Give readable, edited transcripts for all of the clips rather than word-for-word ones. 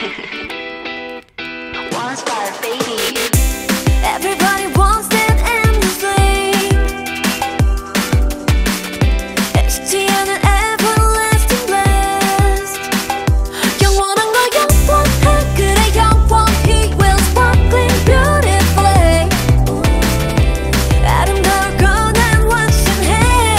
One star, baby. Everybody wants that endlessly. 쉽지 않은 everlasting blast. 영원한 거 영원해. 그래 영원히 will sparkling beautifully. 아름다울 거난 확신해.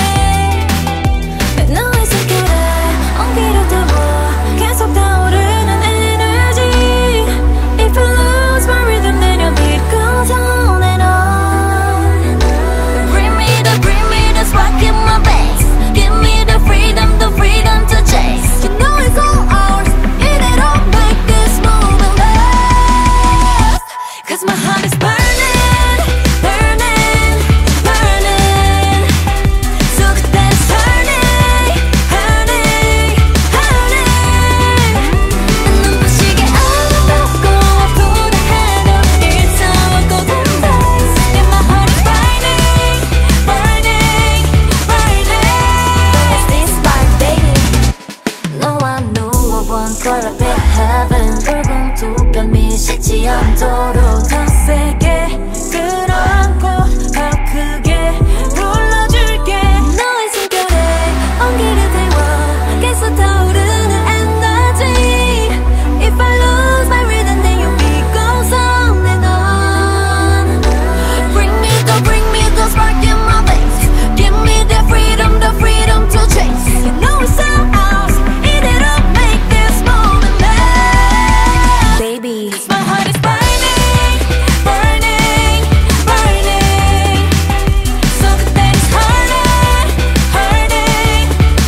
너의 숨결에 온기를 태워 계속 타오르는 energy. If I lose my rhythm then your beat goes on and on. Bring me the spark in my veins. Give me the freedom to chase. You know it's all ours. 이대로 make this moment last. Cause my heart is burning, burning, burning. So that's turning, turning, turning. 눈부시게 아름답고 아프다 해도 It's our golden days. And my heart is burning, burning, burning. It's this spark, baby. No one knew I want color be heaven. 붉은 두 뺨이 식지 않도록 더 세게 끌어안고 더 크게 불러줄게. 너의 숨결에 온기를 태워 계속 타오르는 energy. If I lose my rhythm then your beat goes on and on. Bring me the spark in my veins. Give me the freedom to chase. You know it's all ours. 이대로 make this moment last. Baby, my heart is burning, burning, burning. So that's hurting, hurting,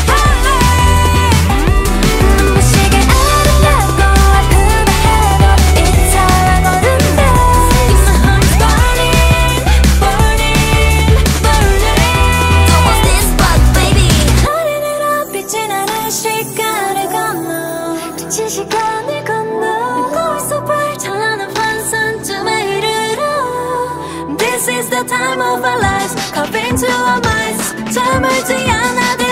hurting. 눈부시게 아름답고 아프다 해도 It's our golden days. My heart is burning, burning, burning. So what's this spark, baby? 하늘으로 빛이 나는 시간을 건너. 빛이 시간을 건너. Going so bright 찬란한 환상쯤에 이르러. This is the time of our lives. Carved into our minds. 잠을 지 않아도